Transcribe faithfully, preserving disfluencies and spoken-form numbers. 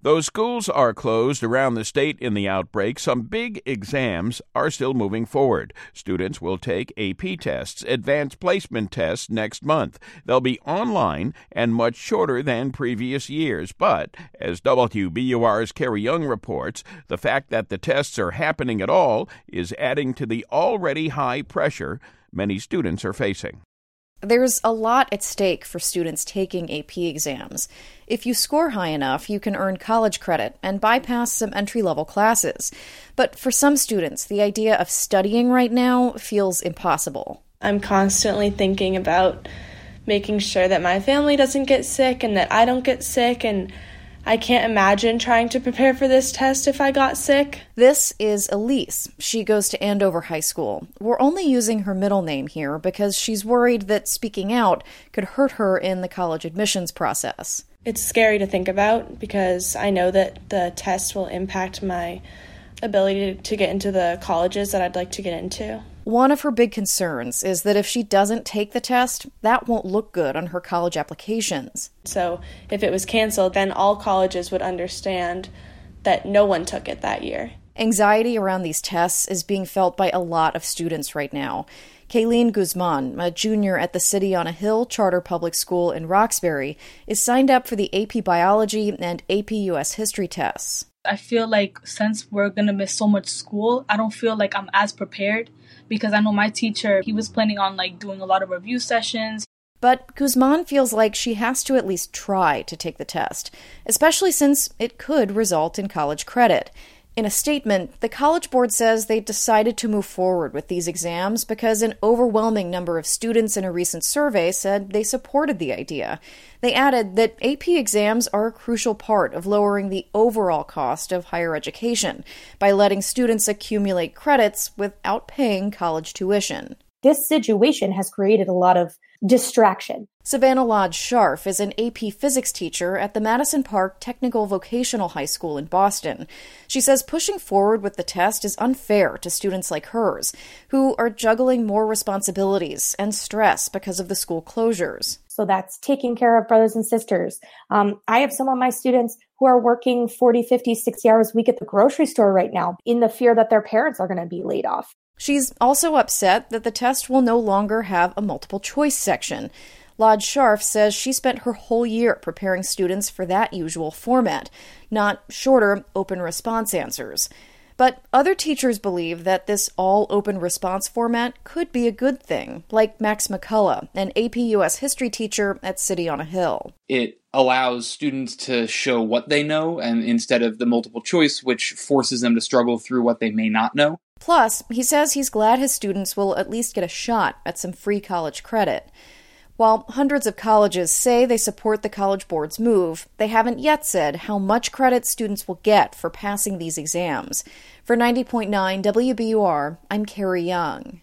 Though schools are closed around the state in the outbreak, some big exams are still moving forward. Students will take A P tests, advanced placement tests next month. They'll be online and much shorter than previous years. But, as W B U R's Carrie Young reports, the fact that the tests are happening at all is adding to the already high pressure many students are facing. There's a lot at stake for students taking A P exams. If you score high enough, you can earn college credit and bypass some entry-level classes. But for some students, the idea of studying right now feels impossible. I'm constantly thinking about making sure that my family doesn't get sick and that I don't get sick, and I can't imagine trying to prepare for this test if I got sick. This is Elise. She goes to Andover High School. We're only using her middle name here because she's worried that speaking out could hurt her in the college admissions process. It's scary to think about because I know that the test will impact my ability to get into the colleges that I'd like to get into. One of her big concerns is that if she doesn't take the test, that won't look good on her college applications. So if it was canceled, then all colleges would understand that no one took it that year. Anxiety around these tests is being felt by a lot of students right now. Kayleen Guzman, a junior at the City on a Hill Charter Public School in Roxbury, is signed up for the A P Biology and A P U S History tests. I feel like since we're going to miss so much school, I don't feel like I'm as prepared because I know my teacher, he was planning on like doing a lot of review sessions. But Guzman feels like she has to at least try to take the test, especially since it could result in college credit. In a statement, the College Board says they decided to move forward with these exams because an overwhelming number of students in a recent survey said they supported the idea. They added that A P exams are a crucial part of lowering the overall cost of higher education by letting students accumulate credits without paying college tuition. This situation has created a lot of distraction. Savannah Lodge Scharf is an A P physics teacher at the Madison Park Technical Vocational High School in Boston. She says pushing forward with the test is unfair to students like hers, who are juggling more responsibilities and stress because of the school closures. So that's taking care of brothers and sisters. Um, I have some of my students who are working forty, fifty, sixty hours a week at the grocery store right now in the fear that their parents are going to be laid off. She's also upset that the test will no longer have a multiple choice section. Lodge Scharf says she spent her whole year preparing students for that usual format, not shorter open response answers. But other teachers believe that this all-open response format could be a good thing, like Max McCullough, an A P U S history teacher at City on a Hill. It allows students to show what they know, and instead of the multiple choice, which forces them to struggle through what they may not know. Plus, he says he's glad his students will at least get a shot at some free college credit. While hundreds of colleges say they support the College Board's move, they haven't yet said how much credit students will get for passing these exams. For ninety point nine W B U R, I'm Carrie Young.